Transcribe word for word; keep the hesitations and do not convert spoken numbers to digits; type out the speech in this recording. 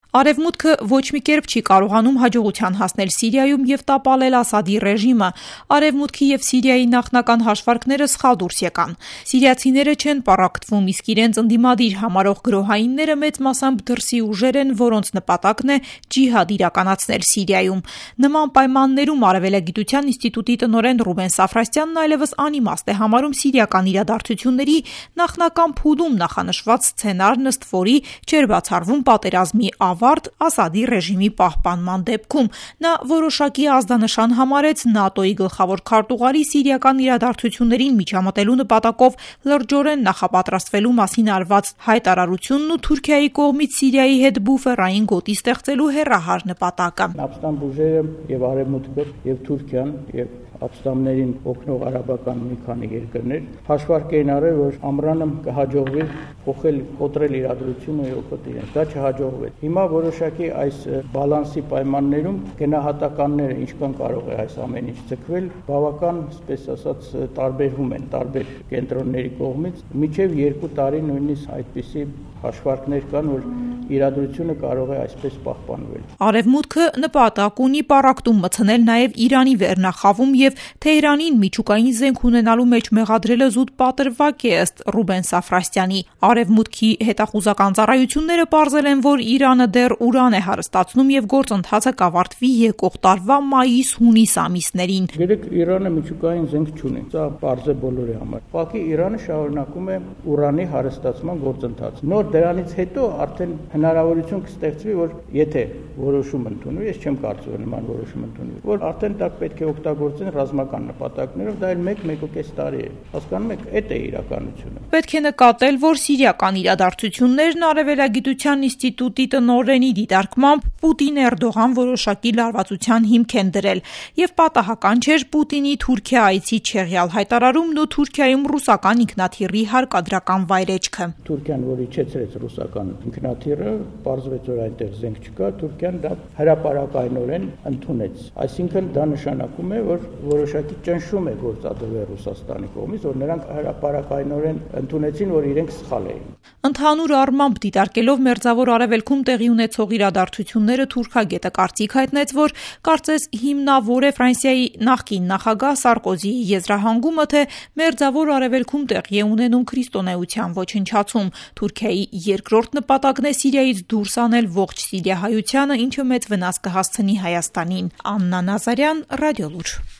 Արևմուտքը ոչ մի կերպ չի կարողանում հաջողության հասնել Սիրիայում եւ տապալել Ասադի ռեժիմը։ Արևմուտքի եւ Սիրիայի նախնական հաշվարկները սխալ դուրս եկան։ Սիրիացիները չեն պառակտվում, իսկ իրենց ընդդիմադիր համարող գրոհայինները մեծ մասամբ դրսի ուժեր են, որոնց նպատակն է ջիհադ իրականացնել Սիրիայում։ Նման պայմաններում Արևելագիտության ինստիտուտի տնօրեն Ռուբեն Սաֆրաստյանն այլևս անիմաստ է համարում սիրիական իրադարձությունների նախնական փուլում նախանշված սցենարն, ըստ որի չէր բացառվում պատերազմի ավարտ Ասադի ռեժիմի պահպանման դեպքում։ Նա որոշակի ազդանշան համարեց ՆԱՏՕ-ի գլխավոր քարտուղարի սիրիական իրադարձություններին միջամտելու նպատակով լրջորեն նախապատրաստվելու մասին արված հայտարարությունն ու Թուրքիայի կողմից Սիրիայի հետ բուֆերային գոտի ստեղծելու հեռահար նպատակը։ Ապստամբ ուժերը եւ Արևմուտքը եւ Թուրքիան եւ ապստամբներին օգնող արաբական մի քանի երկրներ հաշվարկ էին արել, որ ամռանը կհաջողվի փոխել, կոտրել իրադրությունը եւ օգտվել իրենց։ Դա չհաջողվեց։ Հիմա որոշակի այս բալանսի պայմաններում գնահատականները ինչքան կարող է այս ամեն ինչ ձգվել, բավական, այսպես ասած, տարբերվում են տարբեր կենտրոնների կողմից։ Մինչև երկու տարի նույնիսկ այդպիսի հաշվարկներ կան, որ իրադրությունը կարող է այսպես պահպանվել։ Արևմուտքը նպատակ ունի պառակտում մտցնել նաև Իրանի վերնախավում եւ Թեհրանին միջուկային զենք ունենալու մեջ մեղադրելը զուտ պատրվակ է, ըստ Ռուբեն Սաֆրաստյանի։ Արևմուտքի հետախուզական ծառայությունները պարզել են, որ Իրանը դեռ ուրան է հարստացնում եւ գործընթացը կավարտվի եկող տարվա մայիս-հունիս ամիսներին։ Գիտեք, Իրանը միջուկային զենք չունի։ Սա պարզ է բոլորի համար։ Ուղղակի Իրանը շարունակում է ուրանի հարստացման գործընթացը։ Նոր դրանից հետո արդեն հնարավորություն կստեղծվի, որ եթե որոշում ընդունվի, ես չեմ կարծում, որ նման որոշում ընդունվի, որ արդեն դա պետք է օգտագործեն ռազմական նպատակներով, դա էլ մեկ-մեկուկես տարի է։ Հասկանում եք, այդ է իրականությունը։ Պետք է նկատել, որ սիրիական իրադարձություններն Արևելագիտության ինստիտուտի տնօրենի դիտարկմամբ Պուտին-Էրդողան որոշակի լարվածության հիմք են դրել, եւ պատահական չէր Պուտինի Թուրքիա այցի չեղյալ հայտարարումն ու Թուրքիայում ռուսական ինքնաթիռի հարկադրական վայրեջքը։ Թուրքիան, որ իջեցրեց ռուսական ինքնաթիռը, պարզվեց, որ այնտեղ զենք չկա, Թուրքիան դա հրապարակայնորեն ընդունեց։ Այսինքն դա նշանակում է, որ որոշակի ճնշում է գործադրվել Ռուսաստանի կողմից, որ նրանք հրապարակայնորեն ընդունեցին, որ իրենք սխալ էին։ Ընդհանուր առմամբ դիտարկելով Մերձավոր Արևելքում տեղի ունեցող իրադարձությունները, թուրքագետը կարծիք հայտնեց, որ կարծես հիմնավոր է Ֆրանսիայի նախկին նախագահ Սարկոզիի եզրահանգումը, թե Մերձավոր Արևելքում տեղի է ունենում քրիստոնեության ոչնչացում։ Թուրքիայի երկրորդ նպատակն է Սիրիայից դուրս անել ողջ սիրիահայությանը, ինչը մեծ վնաս կհասցնի Հայաստանին։ Աննա Նազարյան, Ռադիոլուր։